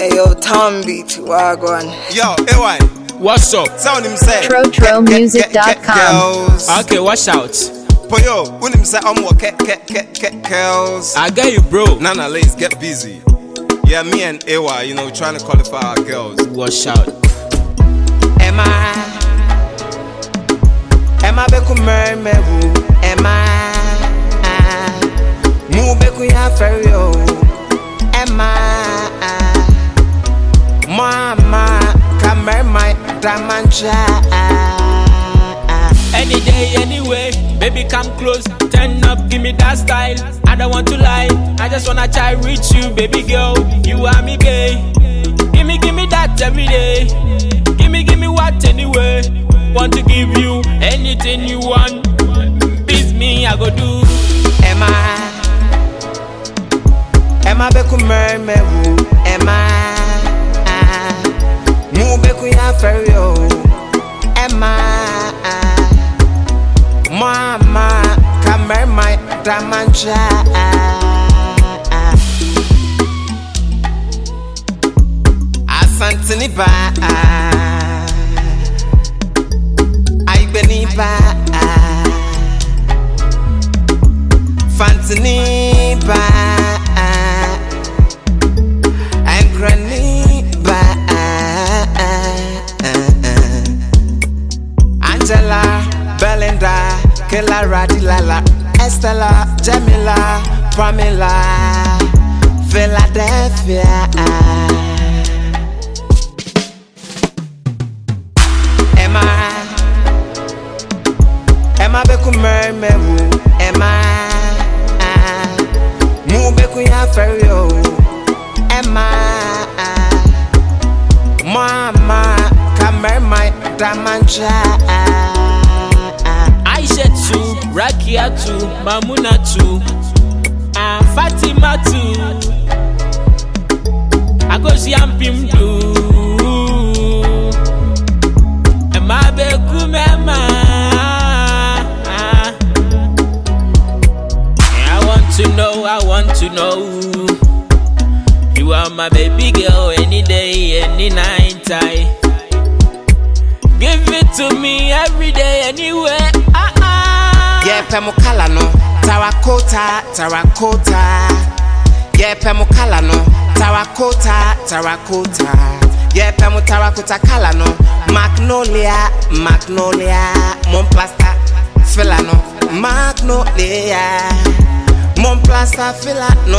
Hey yo, Tom Beat, wagwan. Yo, AY. What's up? Sound him say TroTroMusic.com. Okay, watch out. Poyo, when him say I'm what girls. I get you, bro. Nana, let's get busy. Yeah, me and AY, you know, trying to qualify our girls. Watch out. Emma beku mermewu. Emma mu beku ya ferio. Emma mama kamer my damancha. Any day, anyway, baby, come close. Turn up, give me that style. I don't want to lie, I just wanna try reach you, baby girl. You are me, babe. Give me that every day. Give me what anyway. Want to give you anything you want. Please me, I go do. Emma beku mermewu. Emma mu beku ya ferio. Emma mama kamer my damancha. Asantini ba Aibeni ba Fantini ba Angrani ba Angela, Belinda, Kelara, Dilala, Estella, Jamila, Pamela, Philadelphia. Emma beku mermewu. Emma mu beku ya ferio. Emma mama kamer my damancha. Aisha too, Rakia too, Mamuna too, and Fatima too. I go see Ampim too. Emma beku mema. I want to know. You are my baby girl any day, any night. Give it to me every day, anyway. Yeah, pemukala no, tarakota. Yeah, pemukala no, tarakota. Yeah, tarakota kala no, magnolia, mon plasta, filano, magnolia. Mon plasta fila no,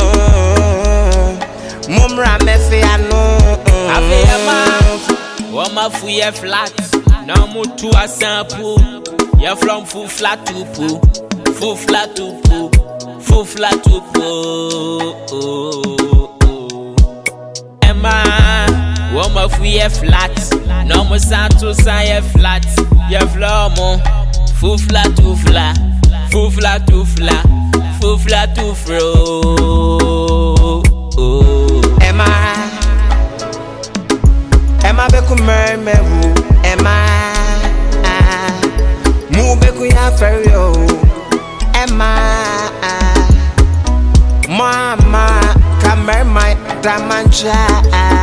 mon rame fia no. Avema, wama fuye flat, na mutu a sample. Ya from full flat to poo, full flat to poo. Emma, wama fuye flat, na mo santo sa flat. Ya flomo, full flat to flat, full flat to flat. Flat to fro. Emma beku mermewu. Emma mu beku ya ferio. Emma mama kamer my damancha.